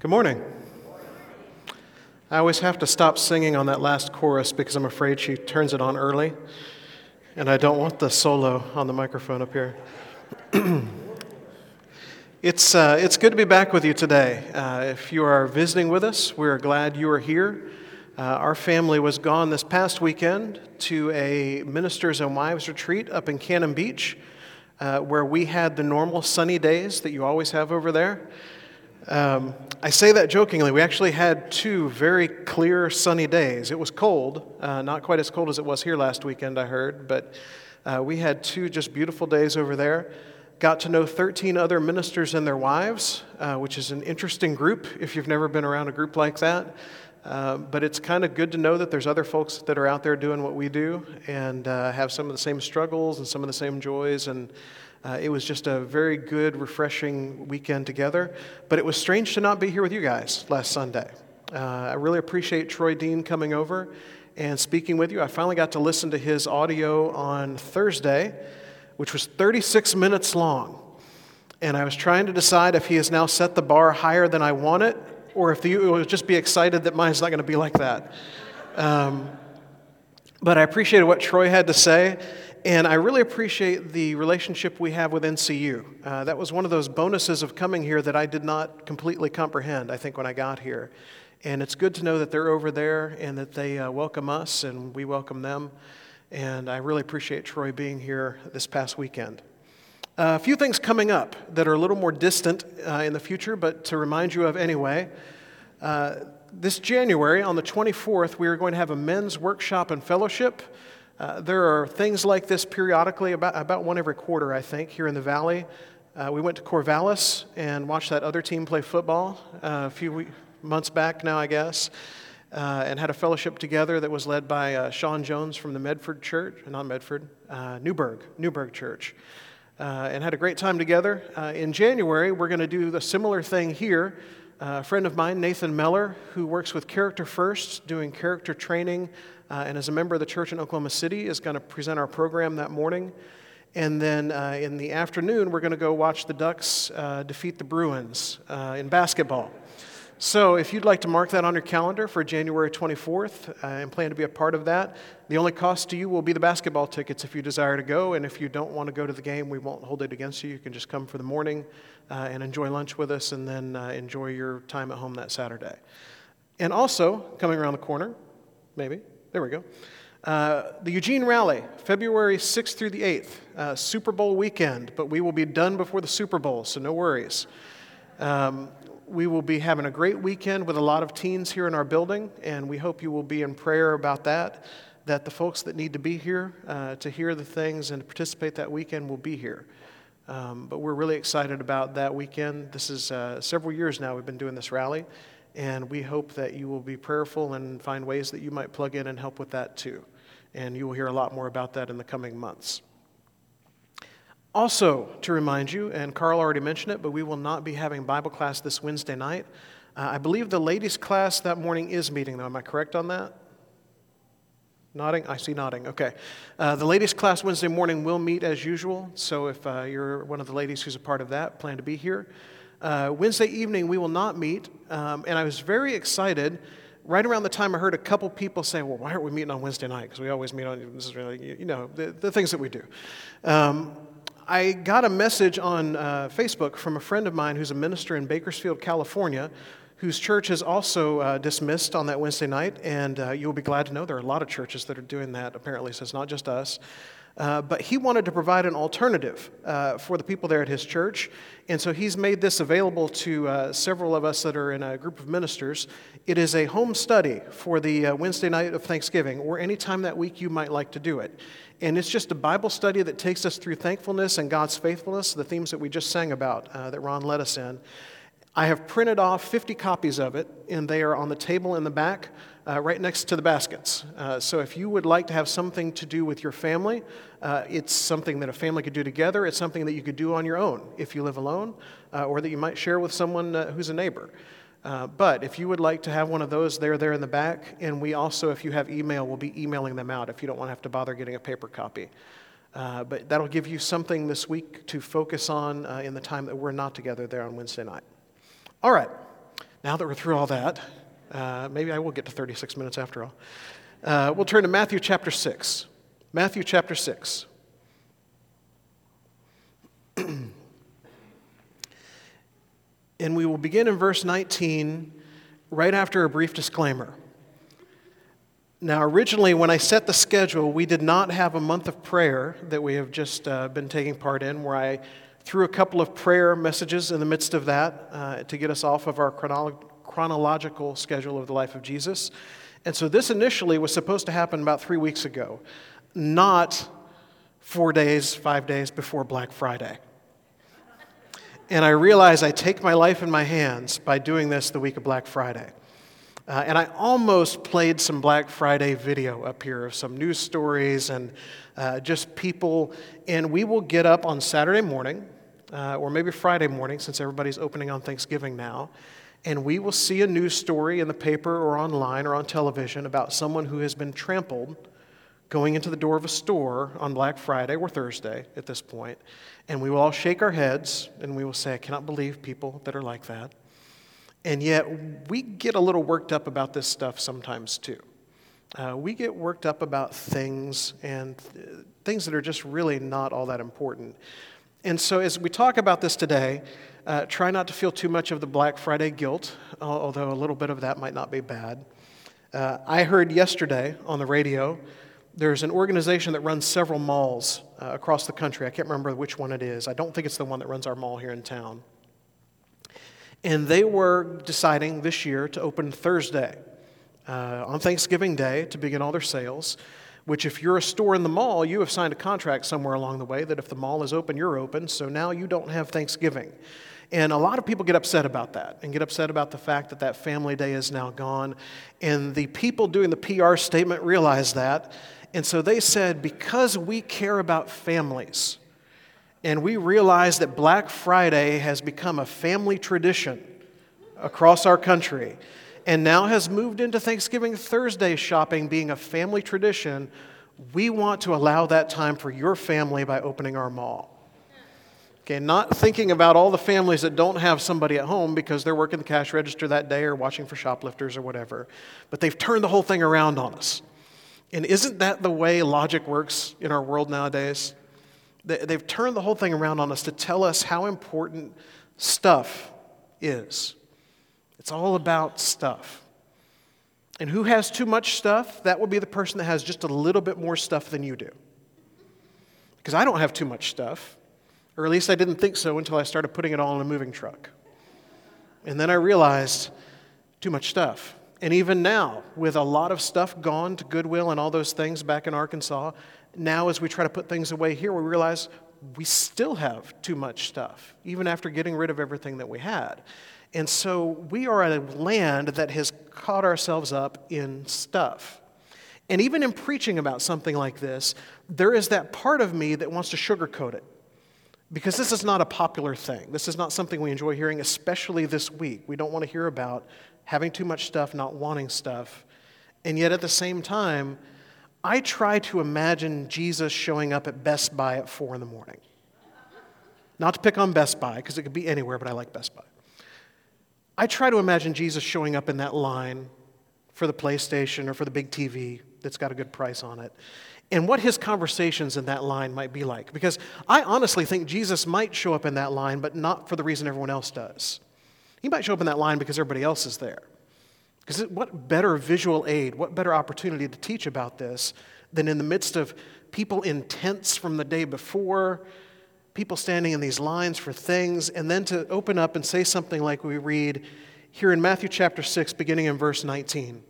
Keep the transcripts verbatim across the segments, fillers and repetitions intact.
Good morning. I always have to stop singing on that last chorus because I'm afraid she turns it on early, and I don't want the solo on the microphone up here. It's uh, it's good to be back with you today. Uh, if you are visiting with us, we're glad you are here. Uh, our family was gone this past weekend to a Ministers and Wives retreat up in Cannon Beach, uh, where we had the normal sunny days that you always have over there. Um, I say that jokingly. We actually had two very clear sunny days. It was cold, uh, not quite as cold as it was here last weekend, I heard, but uh, we had two just beautiful days over there. Got to know thirteen other ministers and their wives, uh, which is an interesting group if you've never been around a group like that. Uh, but it's kind of good to know that there's other folks that are out there doing what we do and uh, have some of the same struggles and some of the same joys. And uh, it was just a very good, refreshing weekend together. But it was strange to not be here with you guys last Sunday. Uh, I really appreciate Troy Dean coming over and speaking with you. I finally got to listen to his audio on Thursday, which was thirty-six minutes long. And I was trying to decide if he has now set the bar higher than I want it, or if you would just be excited that mine's not going to be like that. Um, but I appreciated what Troy had to say, and I really appreciate the relationship we have with N C U. Uh, that was one of those bonuses of coming here that I did not completely comprehend, I think, when I got here. And it's good to know that they're over there and that they uh, welcome us and we welcome them. And I really appreciate Troy being here this past weekend. Uh, a few things coming up that are a little more distant uh, in the future, but to remind you of anyway. Uh, this January, on the twenty-fourth, we are going to have a men's workshop and fellowship. Uh, there are things like this periodically, about, about one every quarter, I think, here in the Valley. Uh, we went to Corvallis and watched that other team play football uh, a few weeks, months back now, I guess. Uh, and had a fellowship together that was led by uh, Sean Jones from the Medford Church, not Medford, uh, Newburgh, Newburgh Church, uh, and had a great time together. Uh, in January, we're going to do the similar thing here. Uh, a friend of mine, Nathan Meller, who works with Character First, doing character training, uh, and as a member of the church in Oklahoma City, is going to present our program that morning. And then uh, in the afternoon, we're going to go watch the Ducks uh, defeat the Bruins uh, in basketball. So if you'd like to mark that on your calendar for January twenty-fourth uh, and plan to be a part of that, the only cost to you will be the basketball tickets if you desire to go. And if you don't want to go to the game, we won't hold it against you. You can just come for the morning uh, and enjoy lunch with us and then uh, enjoy your time at home that Saturday. And also, coming around the corner, maybe, there we go, uh, the Eugene Rally, February sixth through the eighth, uh, Super Bowl weekend, but we will be done before the Super Bowl, so no worries. Um, We will be having a great weekend with a lot of teens here in our building, and we hope you will be in prayer about that, that the folks that need to be here uh, to hear the things and to participate that weekend will be here. Um, but we're really excited about that weekend. This is uh, several years now we've been doing this rally, and we hope that you will be prayerful and find ways that you might plug in and help with that too. And you will hear a lot more about that in the coming months. Also, to remind you, and Carl already mentioned it, but we will not be having Bible class this Wednesday night. Uh, I believe the ladies' class that morning is meeting, though. Am I correct on that? Nodding? I see nodding. Okay. Uh, the ladies' class Wednesday morning will meet as usual, so if uh, you're one of the ladies who's a part of that, plan to be here. Uh, Wednesday evening, we will not meet, um, and I was very excited. Right around the time I heard a couple people say, well, why aren't we meeting on Wednesday night? Because we always meet on, this is really, you know, the, the things that we do. Um, I got a message on uh, Facebook from a friend of mine who's a minister in Bakersfield, California, whose church is also uh, dismissed on that Wednesday night, and uh, you'll be glad to know there are a lot of churches that are doing that, apparently, so it's not just us. Uh, but he wanted to provide an alternative uh, for the people there at his church, and so he's made this available to uh, several of us that are in a group of ministers. It is a home study for the uh, Wednesday night of Thanksgiving, or any time that week you might like to do it. And it's just a Bible study that takes us through thankfulness and God's faithfulness, the themes that we just sang about, uh, that Ron led us in. I have printed off fifty copies of it, and they are on the table in the back, uh, right next to the baskets. Uh, so if you would like to have something to do with your family, uh, it's something that a family could do together. It's something that you could do on your own if you live alone, uh, or that you might share with someone uh, who's a neighbor. Uh, but if you would like to have one of those, they're there in the back. And we also, if you have email, we'll be emailing them out if you don't want to have to bother getting a paper copy. Uh, but that'll give you something this week to focus on uh, in the time that we're not together there on Wednesday night. All right. now that we're through all that, uh, maybe I will get to thirty-six minutes after all. Uh, we'll turn to Matthew chapter six. Matthew chapter six. And we will begin in verse nineteen, right after a brief disclaimer. Now, originally, when I set the schedule, we did not have a month of prayer that we have just uh, been taking part in, where I threw a couple of prayer messages in the midst of that uh, to get us off of our chronolo- chronological schedule of the life of Jesus. And so this initially was supposed to happen about three weeks ago, not four days, five days before Black Friday. And I realize I take my life in my hands by doing this the week of Black Friday. Uh, and I almost played some Black Friday video up here of some news stories and uh, just people. And we will get up on Saturday morning, uh, or maybe Friday morning, since everybody's opening on Thanksgiving now. And we will see a news story in the paper or online or on television about someone who has been trampled going into the door of a store on Black Friday or Thursday at this point. And we will all shake our heads and we will say, I cannot believe people that are like that. And yet we get a little worked up about this stuff sometimes too. Uh, we get worked up about things and uh, things that are just really not all that important. And so as we talk about this today, uh, try not to feel too much of the Black Friday guilt, although a little bit of that might not be bad. Uh, I heard yesterday on the radio, there's an organization that runs several malls uh, across the country. I can't remember which one it is. I don't think it's the one that runs our mall here in town. And they were deciding this year to open Thursday, uh, on Thanksgiving Day, to begin all their sales, which if you're a store in the mall, you have signed a contract somewhere along the way that if the mall is open, you're open, so now you don't have Thanksgiving. And a lot of people get upset about that and get upset about the fact that that family day is now gone. And the people doing the P R statement realize that. And so they said, because we care about families, and we realize that Black Friday has become a family tradition across our country, and now has moved into Thanksgiving Thursday shopping being a family tradition, we want to allow that time for your family by opening our mall. Okay, not thinking about all the families that don't have somebody at home because they're working the cash register that day or watching for shoplifters or whatever, but they've turned the whole thing around on us. And isn't that the way logic works in our world nowadays? They've turned the whole thing around on us to tell us how important stuff is. It's all about stuff. And who has too much stuff? That would be the person that has just a little bit more stuff than you do. Because I don't have too much stuff, or at least I didn't think so until I started putting it all in a moving truck. And then I realized too much stuff. And even now, with a lot of stuff gone to Goodwill and all those things back in Arkansas, now as we try to put things away here, we realize we still have too much stuff, even after getting rid of everything that we had. And so we are at a land that has caught ourselves up in stuff. And even in preaching about something like this, there is that part of me that wants to sugarcoat it. Because this is not a popular thing. This is not something we enjoy hearing, especially this week. We don't want to hear about having too much stuff, not wanting stuff. And yet at the same time, I try to imagine Jesus showing up at Best Buy at four in the morning. Not to pick on Best Buy, because it could be anywhere, but I like Best Buy. I try to imagine Jesus showing up in that line for the PlayStation or for the big T V that's got a good price on it, and what his conversations in that line might be like. Because I honestly think Jesus might show up in that line, but not for the reason everyone else does. He might show up in that line because everybody else is there. Because what better visual aid, what better opportunity to teach about this than in the midst of people in tents from the day before, people standing in these lines for things, and then to open up and say something like we read here in Matthew chapter six, beginning in verse nineteen.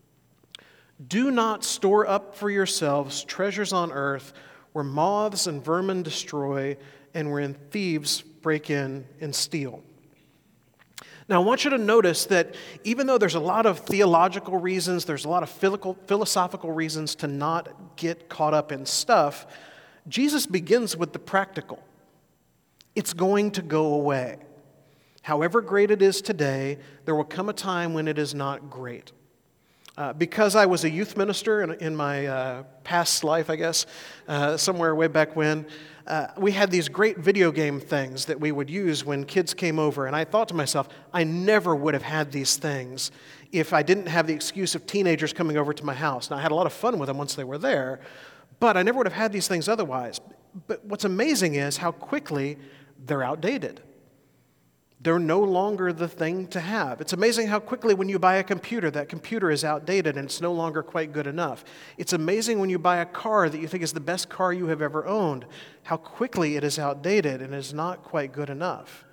Do not store up for yourselves treasures on earth where moths and vermin destroy and wherein thieves break in and steal. Now, I want you to notice that even though there's a lot of theological reasons, there's a lot of philosophical reasons to not get caught up in stuff, Jesus begins with the practical. It's going to go away. However great it is today, there will come a time when it is not great. Uh, because I was a youth minister in, in my uh, past life, I guess, uh, somewhere way back when, uh, we had these great video game things that we would use when kids came over. And I thought to myself, I never would have had these things if I didn't have the excuse of teenagers coming over to my house. Now, I had a lot of fun with them once they were there, but I never would have had these things otherwise. But what's amazing is how quickly they're outdated. They're no longer the thing to have. It's amazing how quickly when you buy a computer, that computer is outdated and it's no longer quite good enough. It's amazing when you buy a car that you think is the best car you have ever owned, how quickly it is outdated and is not quite good enough.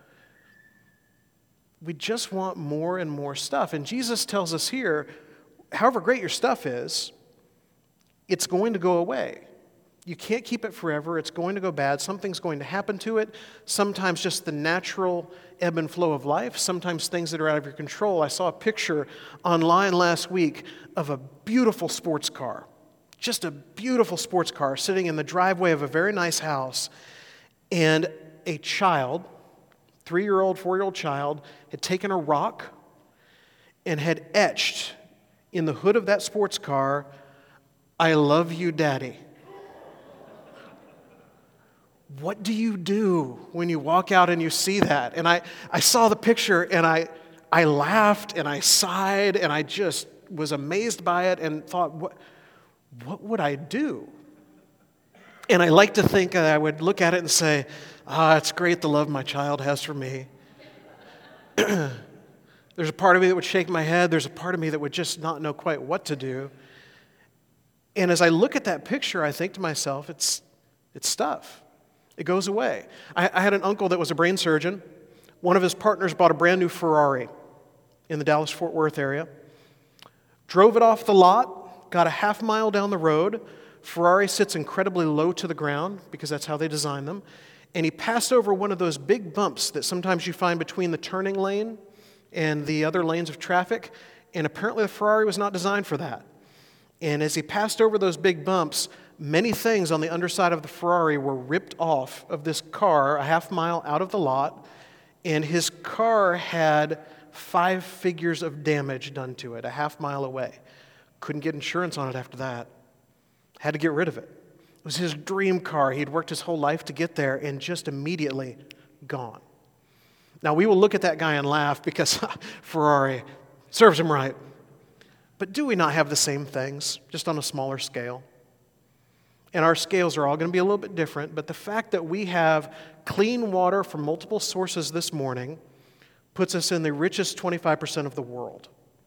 We just want more and more stuff. And Jesus tells us here, however great your stuff is, it's going to go away. You can't keep it forever. It's going to go bad. Something's going to happen to it. Sometimes just the natural ebb and flow of life. Sometimes things that are out of your control. I saw a picture online last week of a beautiful sports car. Just a beautiful sports car sitting in the driveway of a very nice house. And a child, three-year-old, four-year-old child, had taken a rock and had etched in the hood of that sports car, "I love you, Daddy." What do you do when you walk out and you see that? And I, I saw the picture and I, I laughed and I sighed and I just was amazed by it and thought, what, what would I do? And I like to think that I would look at it and say, ah, it's great the love my child has for me. There's a part of me that would shake my head. There's a part of me that would just not know quite what to do. And as I look at that picture, I think to myself, it's, it's stuff. It goes away. I, I had an uncle that was a brain surgeon. One of his partners bought a brand new Ferrari in the Dallas-Fort Worth area. Drove it off the lot, got a half mile down the road. Ferrari sits incredibly low to the ground because that's how they design them. And he passed over one of those big bumps that sometimes you find between the turning lane and the other lanes of traffic. And apparently the Ferrari was not designed for that. And as he passed over those big bumps, many things on the underside of the Ferrari were ripped off of this car a half mile out of the lot, and his car had five figures of damage done to it a half mile away. Couldn't get insurance on it after that. Had to get rid of it. It was his dream car. He'd worked his whole life to get there, and just immediately gone. Now, we will look at that guy and laugh because Ferrari serves him right. But do we not have the same things, just on a smaller scale? And our scales are all going to be a little bit different, but the fact that we have clean water from multiple sources this morning puts us in the richest twenty-five percent of the world.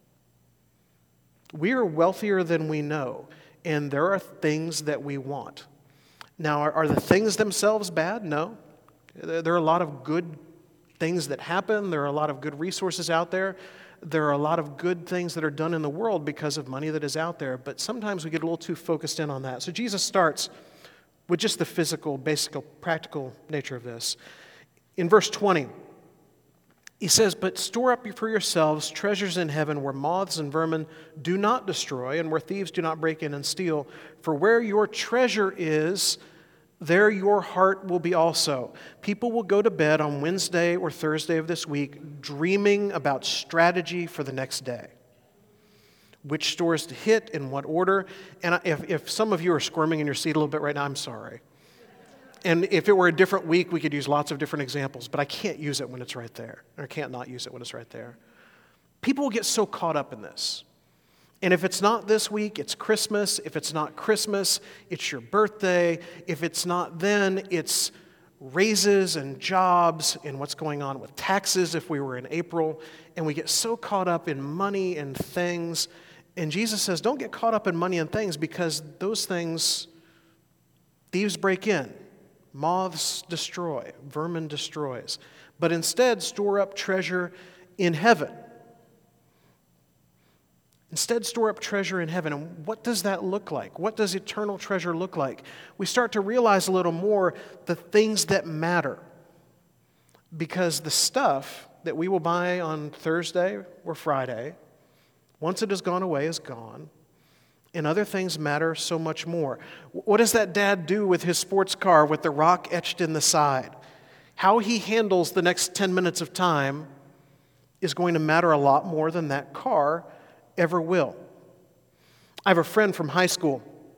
We are wealthier than we know, and there are things that we want. Now, are, are the things themselves bad? No. There are a lot of good things that happen. There are a lot of good resources out there. There are a lot of good things that are done in the world because of money that is out there, but sometimes we get a little too focused in on that. So Jesus starts with just the physical, basic, practical nature of this. In verse twenty, he says, "But store up for yourselves treasures in heaven where moths and vermin do not destroy and where thieves do not break in and steal. For where your treasure is, there your heart will be also." People will go to bed on Wednesday or Thursday of this week dreaming about strategy for the next day. Which stores to hit, in what order. And if, if some of you are squirming in your seat a little bit right now, I'm sorry. And if it were a different week, we could use lots of different examples, but I can't use it when it's right there. Or I can't not use it when it's right there. People will get so caught up in this. And if it's not this week, it's Christmas. If it's not Christmas, it's your birthday. If it's not then, it's raises and jobs and what's going on with taxes if we were in April. And we get so caught up in money and things. And Jesus says, don't get caught up in money and things because those things, thieves break in. Moths destroy. Vermin destroys. But instead, store up treasure in heaven. Instead, store up treasure in heaven. And what does that look like? What does eternal treasure look like? We start to realize a little more the things that matter. Because the stuff that we will buy on Thursday or Friday, once it has gone away, is gone. And other things matter so much more. What does that dad do with his sports car with the rock etched in the side? How he handles the next ten minutes of time is going to matter a lot more than that car ever will. I have a friend from high school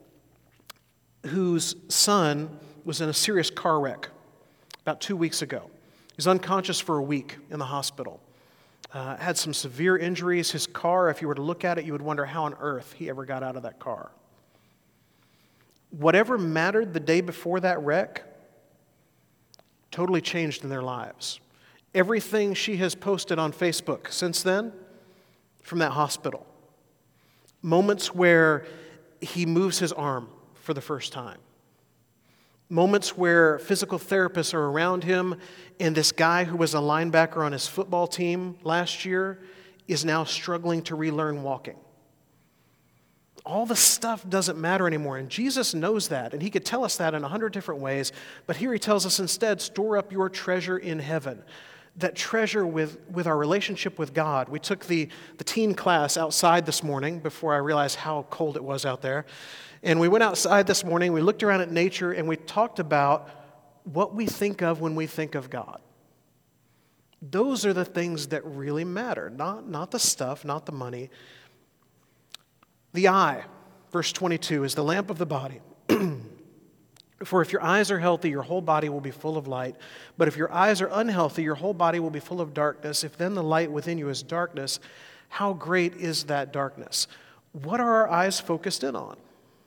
whose son was in a serious car wreck about two weeks ago. He was unconscious for a week in the hospital. Uh, had some severe injuries. His car, if you were to look at it, you would wonder how on earth he ever got out of that car. Whatever mattered the day before that wreck totally changed in their lives. Everything she has posted on Facebook since then, from that hospital. Moments where he moves his arm for the first time. Moments where physical therapists are around him, and this guy who was a linebacker on his football team last year is now struggling to relearn walking. All the stuff doesn't matter anymore, and Jesus knows that, and he could tell us that in a hundred different ways, but here he tells us instead, store up your treasure in heaven. That treasure with, with our relationship with God. We took the, the teen class outside this morning before I realized how cold it was out there. And we went outside this morning, we looked around at nature, and we talked about what we think of when we think of God. Those are the things that really matter, not, not the stuff, not the money. The eye, verse twenty-two, is the lamp of the body. For if your eyes are healthy, your whole body will be full of light. But if your eyes are unhealthy, your whole body will be full of darkness. If then the light within you is darkness, how great is that darkness? What are our eyes focused in on?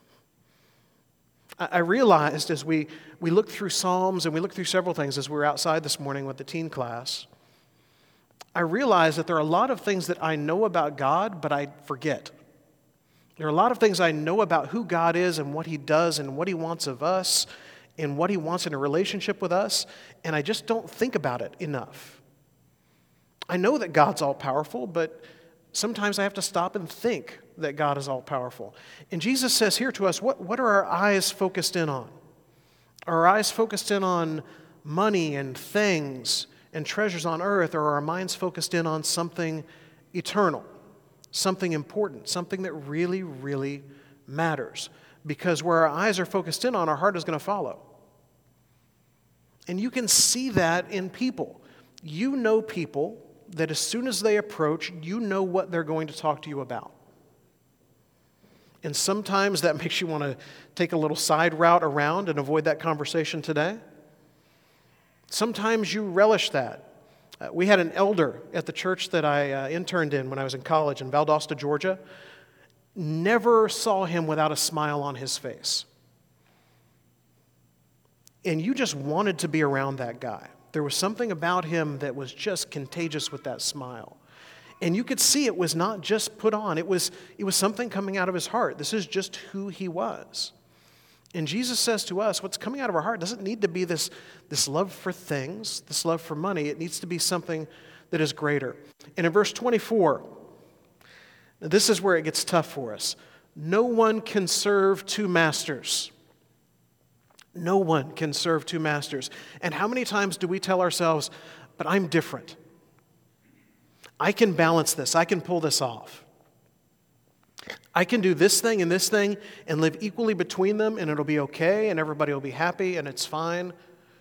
I realized as we, we looked through Psalms and we looked through several things as we were outside this morning with the teen class, I realized that there are a lot of things that I know about God, but I forget. There are a lot of things I know about who God is and what He does and what He wants of us and what He wants in a relationship with us, and I just don't think about it enough. I know that God's all-powerful, but sometimes I have to stop and think that God is all-powerful. And Jesus says here to us, what, what are our eyes focused in on? Are our eyes focused in on money and things and treasures on earth, or are our minds focused in on something eternal? Something important, something that really, really matters. Because where our eyes are focused in on, our heart is going to follow. And you can see that in people. You know people that as soon as they approach, you know what they're going to talk to you about. And sometimes that makes you want to take a little side route around and avoid that conversation today. Sometimes you relish that. Uh, we had an elder at the church that I uh, interned in when I was in college in Valdosta, Georgia. Never saw him without a smile on his face. And you just wanted to be around that guy. There was something about him that was just contagious with that smile. And you could see it was not just put on. It was, it was something coming out of his heart. This is just who he was. And Jesus says to us, what's coming out of our heart doesn't need to be this, this love for things, this love for money. It needs to be something that is greater. And in verse twenty-four, this is where it gets tough for us. No one can serve two masters. No one can serve two masters. And how many times do we tell ourselves, but I'm different. I can balance this. I can pull this off. I can do this thing and this thing and live equally between them, and it'll be okay, and everybody will be happy, and it's fine.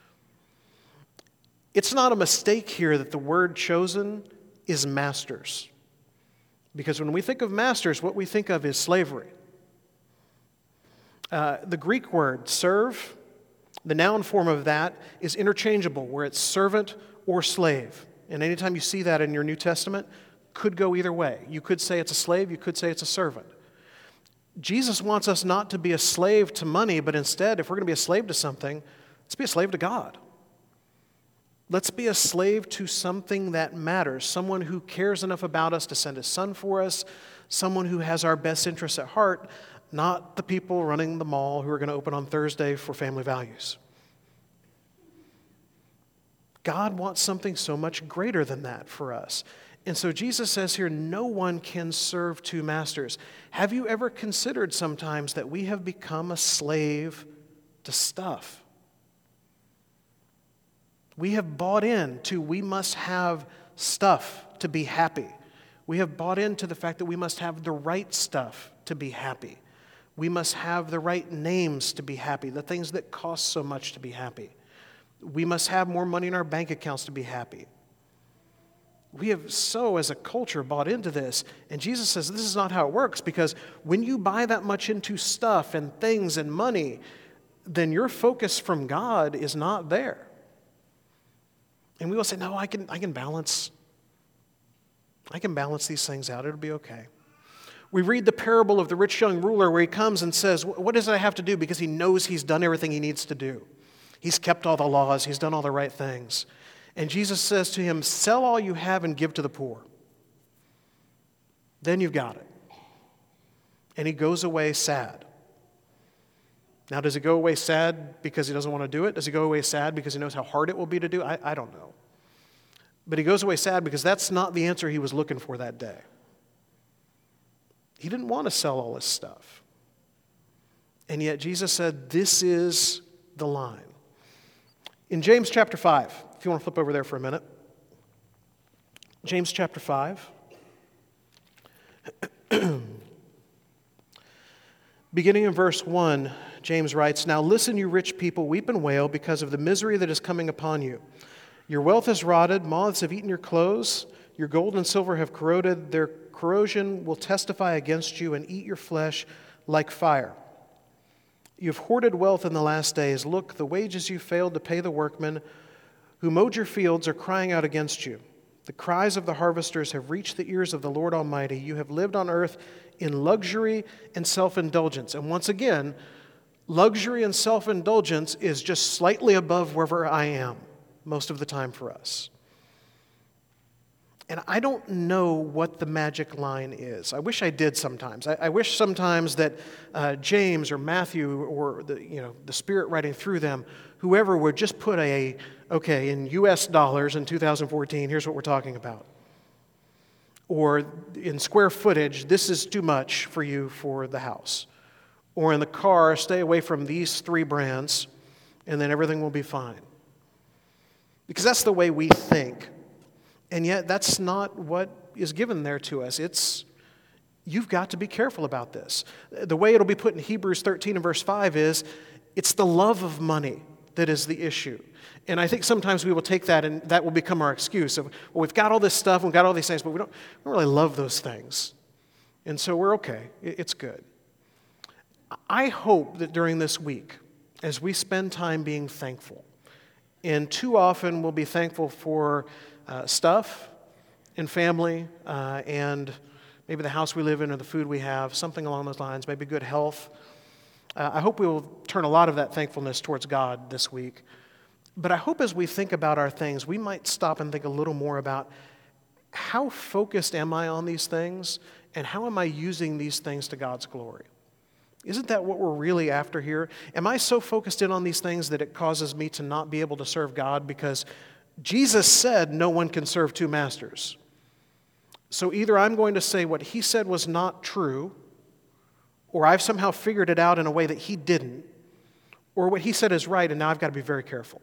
It's not a mistake here that the word chosen is masters. Because when we think of masters, what we think of is slavery. Uh, the Greek word, serve, the noun form of that is interchangeable, where it's servant or slave. And anytime you see that in your New Testament, could go either way. You could say it's a slave, you could say it's a servant. Jesus wants us not to be a slave to money, but instead, if we're going to be a slave to something, let's be a slave to God. Let's be a slave to something that matters, someone who cares enough about us to send His Son for us, someone who has our best interests at heart, not the people running the mall who are going to open on Thursday for Family Values. God wants something so much greater than that for us. And so Jesus says here, no one can serve two masters. Have you ever considered sometimes that we have become a slave to stuff? We have bought in to we must have stuff to be happy. We have bought into the fact that we must have the right stuff to be happy. We must have the right names to be happy, the things that cost so much to be happy. We must have more money in our bank accounts to be happy. We have so, as a culture, bought into this. And Jesus says this is not how it works, because when you buy that much into stuff and things and money, then your focus from God is not there. And we will say, no, I can, I can balance. I can balance these things out. It'll be okay. We read the parable of the rich young ruler where he comes and says, what does I have to do? Because he knows he's done everything he needs to do. He's kept all the laws. He's done all the right things. And Jesus says to him, sell all you have and give to the poor. Then you've got it. And he goes away sad. Now, does he go away sad because he doesn't want to do it? Does he go away sad because he knows how hard it will be to do? I, I don't know. But he goes away sad because that's not the answer he was looking for that day. He didn't want to sell all his stuff. And yet Jesus said, this is the line. In James chapter five, if you want to flip over there for a minute. James chapter five. Beginning in verse one, James writes, now listen, you rich people, weep and wail because of the misery that is coming upon you. Your wealth is rotted, moths have eaten your clothes, your gold and silver have corroded, their corrosion will testify against you and eat your flesh like fire. You have hoarded wealth in the last days. Look, the wages you failed to pay the workmen who mowed your fields are crying out against you. The cries of the harvesters have reached the ears of the Lord Almighty. You have lived on earth in luxury and self-indulgence. And once again, luxury and self-indulgence is just slightly above wherever I am most of the time for us. And I don't know what the magic line is. I wish I did sometimes. I, I wish sometimes that uh, James or Matthew or the, you know, the Spirit writing through them, whoever would just put a, okay, in U S dollars in two thousand fourteen, here's what we're talking about. Or in square footage, this is too much for you for the house. Or in the car, stay away from these three brands, and then everything will be fine. Because that's the way we think. And yet that's not what is given there to us. It's, you've got to be careful about this. The way it'll be put in Hebrews thirteen and verse five is, it's the love of money that is the issue. And I think sometimes we will take that and that will become our excuse of, well, we've got all this stuff, we've got all these things, but we don't, we don't really love those things. And so we're okay. It's good. I hope that during this week, as we spend time being thankful, and too often we'll be thankful for Uh, stuff and family uh, and maybe the house we live in or the food we have, something along those lines, maybe good health. Uh, I hope we will turn a lot of that thankfulness towards God this week. But I hope as we think about our things, we might stop and think a little more about how focused am I on these things and how am I using these things to God's glory? Isn't that what we're really after here? Am I so focused in on these things that it causes me to not be able to serve God because Jesus said no one can serve two masters. So either I'm going to say what he said was not true, or I've somehow figured it out in a way that he didn't, or what he said is right, and now I've got to be very careful.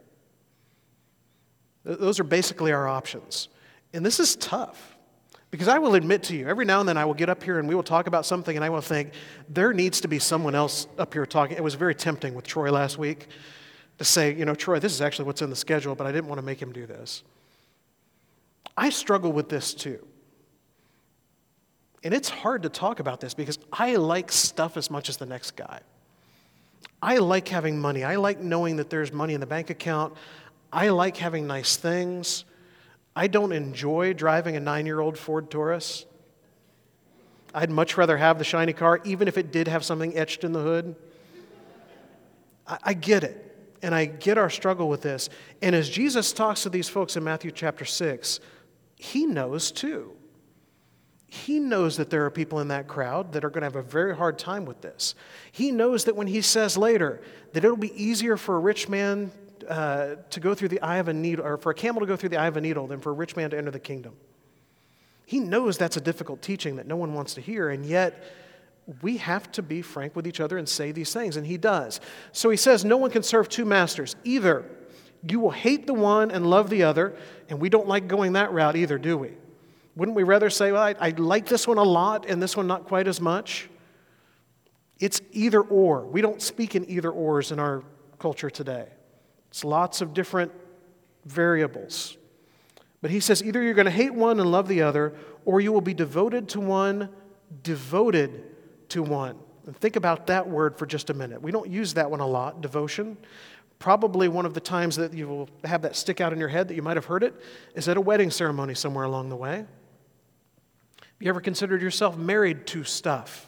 Those are basically our options. And this is tough, because I will admit to you, every now and then I will get up here and we will talk about something and I will think, there needs to be someone else up here talking. It was very tempting with Troy last week to say, you know, Troy, this is actually what's in the schedule, but I didn't want to make him do this. I struggle with this too. And it's hard to talk about this because I like stuff as much as the next guy. I like having money. I like knowing that there's money in the bank account. I like having nice things. I don't enjoy driving a nine-year-old Ford Taurus. I'd much rather have the shiny car, even if it did have something etched in the hood. I, I get it. And I get our struggle with this. And as Jesus talks to these folks in Matthew chapter six, he knows too. He knows that there are people in that crowd that are going to have a very hard time with this. He knows that when he says later that it'll be easier for a rich man uh, to go through the eye of a needle, or for a camel to go through the eye of a needle than for a rich man to enter the kingdom. He knows that's a difficult teaching that no one wants to hear, and yet we have to be frank with each other and say these things, and he does. So he says, no one can serve two masters. Either you will hate the one and love the other, and we don't like going that route either, do we? Wouldn't we rather say, well, I, I like this one a lot and this one not quite as much? It's either or. We don't speak in either ors in our culture today. It's lots of different variables. But he says either you're going to hate one and love the other, or you will be devoted to one, devoted to one. And think about that word for just a minute. We don't use that one a lot, devotion. Probably one of the times that you will have that stick out in your head that you might have heard it is at a wedding ceremony somewhere along the way. Have you ever considered yourself married to stuff?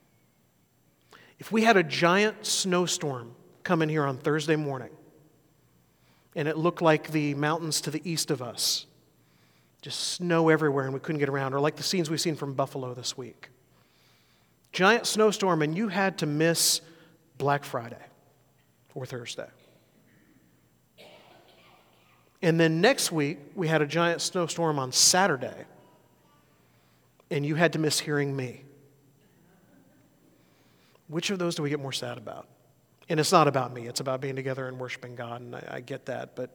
If we had a giant snowstorm come in here on Thursday morning, and it looked like the mountains to the east of us, just snow everywhere and we couldn't get around, or like the scenes we've seen from Buffalo this week. Giant snowstorm, and you had to miss Black Friday or Thursday. And then next week, we had a giant snowstorm on Saturday, and you had to miss hearing me. Which of those do we get more sad about? And it's not about me. It's about being together and worshiping God, and I, I get that. But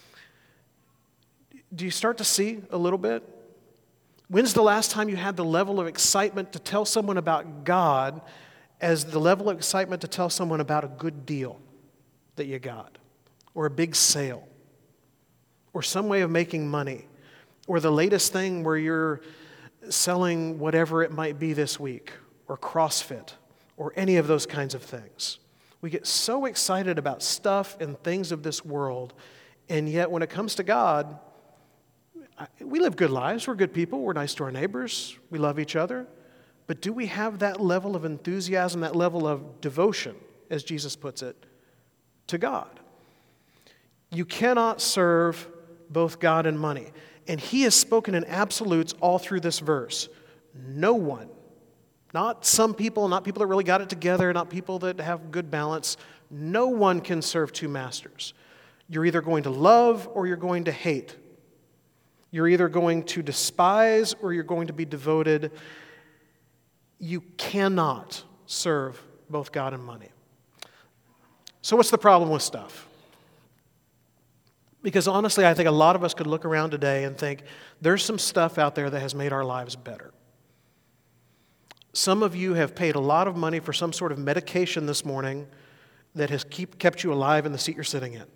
do you start to see a little bit? When's the last time you had the level of excitement to tell someone about God as the level of excitement to tell someone about a good deal that you got, or a big sale, or some way of making money, or the latest thing where you're selling whatever it might be this week, or CrossFit, or any of those kinds of things? We get so excited about stuff and things of this world, and yet when it comes to God, we live good lives. We're good people. We're nice to our neighbors. We love each other. But do we have that level of enthusiasm, that level of devotion, as Jesus puts it, to God? You cannot serve both God and money. And he has spoken in absolutes all through this verse. No one, not some people, not people that really got it together, not people that have good balance, no one can serve two masters. You're either going to love or you're going to hate. You're either going to despise or you're going to be devoted. You cannot serve both God and money. So what's the problem with stuff? Because honestly, I think a lot of us could look around today and think, there's some stuff out there that has made our lives better. Some of you have paid a lot of money for some sort of medication this morning that has keep, kept you alive in the seat you're sitting in.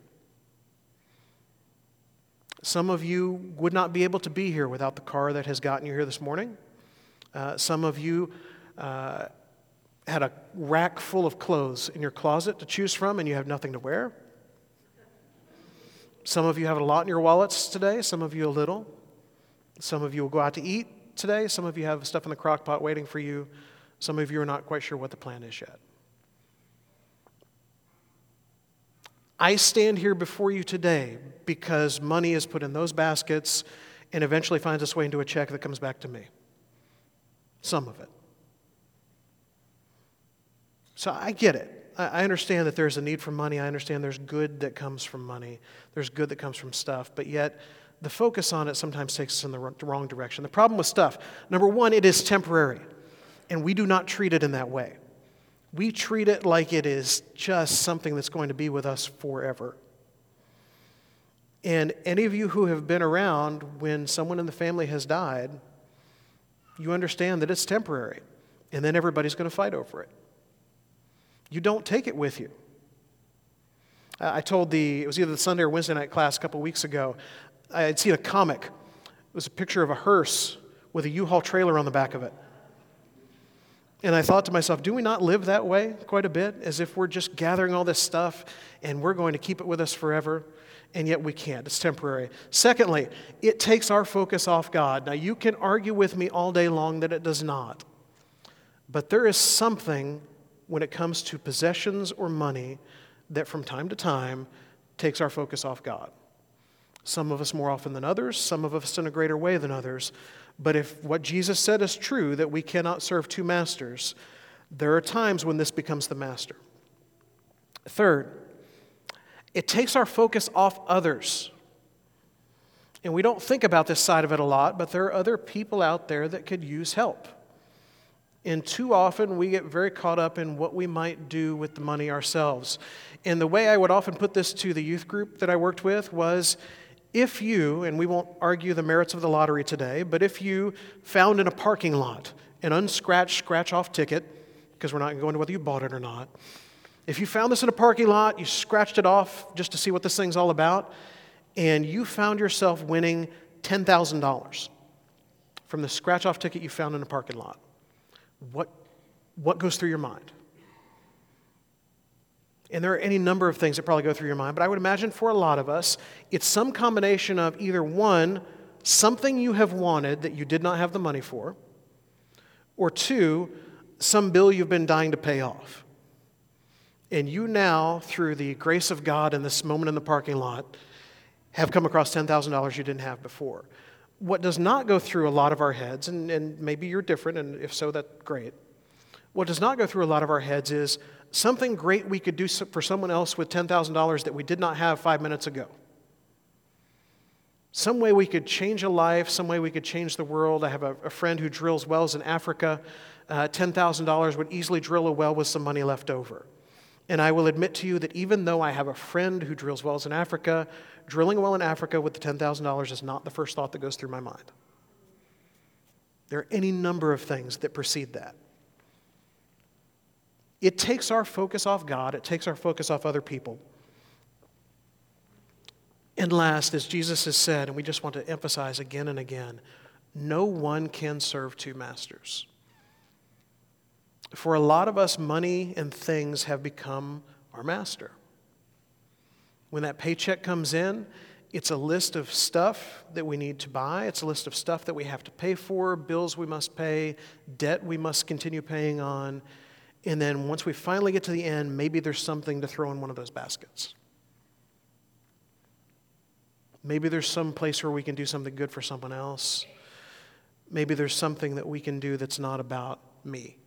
Some of you would not be able to be here without the car that has gotten you here this morning. Uh, some of you uh, had a rack full of clothes in your closet to choose from and you have nothing to wear. Some of you have a lot in your wallets today, some of you a little. Some of you will go out to eat today. Some of you have stuff in the crock pot waiting for you. Some of you are not quite sure what the plan is yet. I stand here before you today because money is put in those baskets and eventually finds its way into a check that comes back to me. Some of it. So I get it. I understand that there's a need for money. I understand there's good that comes from money. There's good that comes from stuff. But yet, the focus on it sometimes takes us in the wrong direction. The problem with stuff, number one, it is temporary. And we do not treat it in that way. We treat it like it is just something that's going to be with us forever. And any of you who have been around when someone in the family has died, you understand that it's temporary. And then everybody's going to fight over it. You don't take it with you. I told the, it was either the Sunday or Wednesday night class a couple weeks ago, I had seen a comic. It was a picture of a hearse with a U-Haul trailer on the back of it. And I thought to myself, do we not live that way quite a bit? As if we're just gathering all this stuff and we're going to keep it with us forever, and yet we can't. It's temporary. Secondly, it takes our focus off God. Now, you can argue with me all day long that it does not. But there is something when it comes to possessions or money that from time to time takes our focus off God. Some of us more often than others, some of us in a greater way than others. But if what Jesus said is true, that we cannot serve two masters, there are times when this becomes the master. Third, it takes our focus off others. And we don't think about this side of it a lot, but there are other people out there that could use help. And too often we get very caught up in what we might do with the money ourselves. And the way I would often put this to the youth group that I worked with was, if you, and we won't argue the merits of the lottery today, but if you found in a parking lot an unscratched scratch-off ticket, because we're not going to go into whether you bought it or not, if you found this in a parking lot, you scratched it off just to see what this thing's all about, and you found yourself winning ten thousand dollars from the scratch-off ticket you found in a parking lot, what, what goes through your mind? And there are any number of things that probably go through your mind, but I would imagine for a lot of us, it's some combination of either one, something you have wanted that you did not have the money for, or two, some bill you've been dying to pay off. And you now, through the grace of God in this moment in the parking lot, have come across ten thousand dollars you didn't have before. What does not go through a lot of our heads, and, and maybe you're different, and if so, that's great. What does not go through a lot of our heads is something great we could do for someone else with ten thousand dollars that we did not have five minutes ago. Some way we could change a life, some way we could change the world. I have a, a friend who drills wells in Africa. Uh, ten thousand dollars would easily drill a well with some money left over. And I will admit to you that even though I have a friend who drills wells in Africa, drilling a well in Africa with the ten thousand dollars is not the first thought that goes through my mind. There are any number of things that precede that. It takes our focus off God. It takes our focus off other people. And last, as Jesus has said, and we just want to emphasize again and again, no one can serve two masters. For a lot of us, money and things have become our master. When that paycheck comes in, it's a list of stuff that we need to buy. It's a list of stuff that we have to pay for, bills we must pay, debt we must continue paying on. And then once we finally get to the end, maybe there's something to throw in one of those baskets. Maybe there's some place where we can do something good for someone else. Maybe there's something that we can do that's not about me.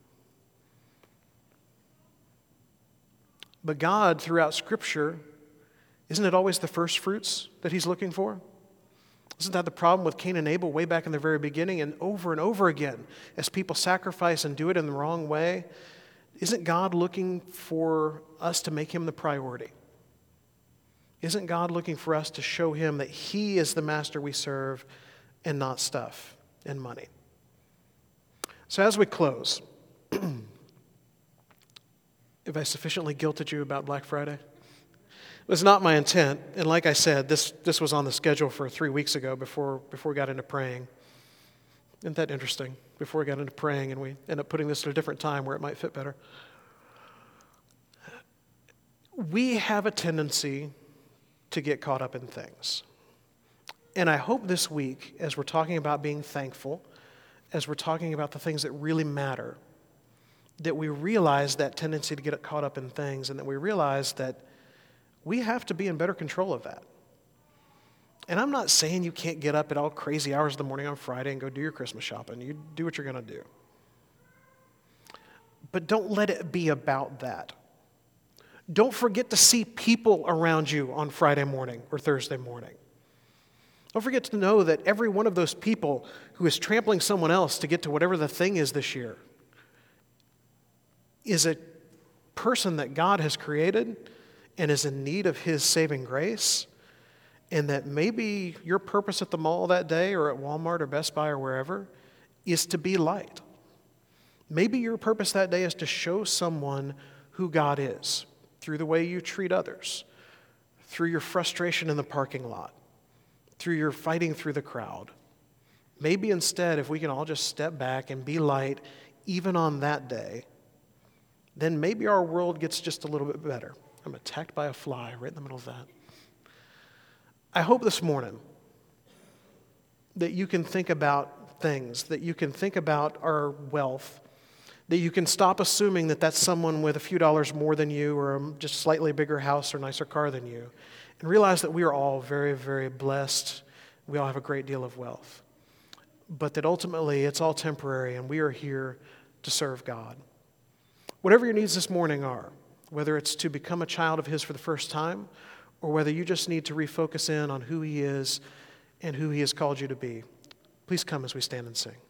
But God, throughout Scripture, isn't it always the first fruits that He's looking for? Isn't that the problem with Cain and Abel way back in the very beginning? And over and over again, as people sacrifice and do it in the wrong way, isn't God looking for us to make Him the priority? Isn't God looking for us to show Him that He is the master we serve and not stuff and money? So as we close, have I sufficiently guilted you about Black Friday? It was not my intent, and like I said, this, this was on the schedule for three weeks ago before, before we got into praying. Isn't that interesting? Before we got into praying, and we ended up putting this at a different time where it might fit better. We have a tendency to get caught up in things. And I hope this week, as we're talking about being thankful, as we're talking about the things that really matter, that we realize that tendency to get caught up in things, and that we realize that we have to be in better control of that. And I'm not saying you can't get up at all crazy hours of the morning on Friday and go do your Christmas shopping. You do what you're going to do. But don't let it be about that. Don't forget to see people around you on Friday morning or Thursday morning. Don't forget to know that every one of those people who is trampling someone else to get to whatever the thing is this year is a person that God has created and is in need of His saving grace, and that maybe your purpose at the mall that day or at Walmart or Best Buy or wherever is to be light. Maybe your purpose that day is to show someone who God is through the way you treat others, through your frustration in the parking lot, through your fighting through the crowd. Maybe instead, if we can all just step back and be light even on that day, then maybe our world gets just a little bit better. I'm attacked by a fly right in the middle of that. I hope this morning that you can think about things, that you can think about our wealth, that you can stop assuming that that's someone with a few dollars more than you or a just slightly bigger house or nicer car than you, and realize that we are all very, very blessed. We all have a great deal of wealth. But that ultimately it's all temporary and we are here to serve God. Whatever your needs this morning are, whether it's to become a child of His for the first time, or whether you just need to refocus in on who He is and who He has called you to be, please come as we stand and sing.